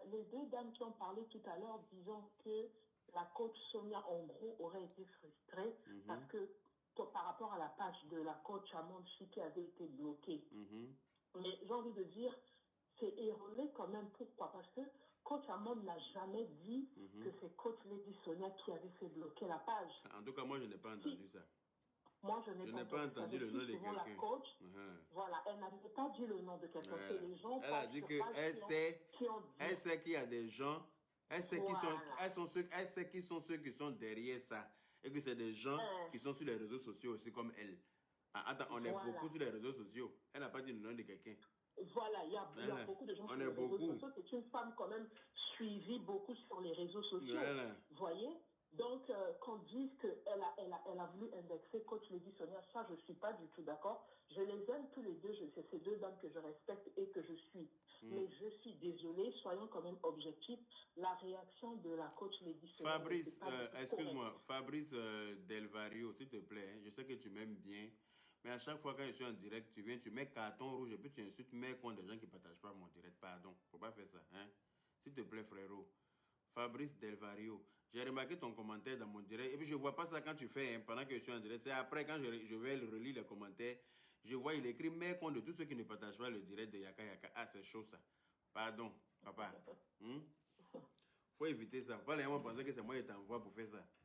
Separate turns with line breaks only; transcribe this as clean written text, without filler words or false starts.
les deux dames qui ont parlé tout à l'heure disant que la coach Sonia, en gros, aurait été frustrée parce que par rapport à la page de la coach Amande qui avait été bloquée. Mais j'ai envie de dire, c'est erroné quand même. Pourquoi? Parce que coach Amande n'a jamais dit que c'est coach Lady Sonia qui avait fait bloquer la page.
En tout cas, moi, je n'ai pas entendu ça.
Moi, je n'ai
pas entendu le nom de quelqu'un.
La coach, voilà, elle n'avait pas dit le nom de quelqu'un.
Voilà.
C'est les gens
elle a dit qu'elle sait qu'il y a des gens, elle sait qui sont ceux qui sont derrière ça. Et que c'est des gens qui sont sur les réseaux sociaux aussi comme elle. Attends, on est beaucoup sur les réseaux sociaux. Elle n'a pas dit le nom de quelqu'un.
Voilà, il y a beaucoup de gens sur les réseaux sociaux. C'est une femme quand même suivie beaucoup sur les réseaux sociaux.
Voilà.
Vous voyez? Donc, qu'on dise qu'elle a voulu indexer coach Lady Sonia, ça, je ne suis pas du tout d'accord. Je les aime tous les deux, c'est ces deux dames que je respecte et que je suis. Mais je suis désolée, soyons quand même objectifs. La réaction de la coach Lady Sonia...
Fabrice, excuse-moi, Fabrice Delvario, s'il te plaît, hein, je sais que tu m'aimes bien, mais à chaque fois quand je suis en direct, tu viens, tu mets carton rouge et puis tu insultes mes comptes des gens qui ne partagent pas mon direct. Pardon, faut pas faire ça. Hein? S'il te plaît, frérot. Fabrice Delvario, j'ai remarqué ton commentaire dans mon direct et puis je ne vois pas ça quand tu fais, hein, pendant que je suis en direct. C'est après quand je vais relire les commentaires, je vois il écrit mes comptes de tous ceux qui ne partagent pas le direct de Yaka Yaka. Ah, c'est chaud ça. Pardon, papa. Faut éviter ça. Faut pas les gens penser que c'est moi qui t'envoie pour faire ça.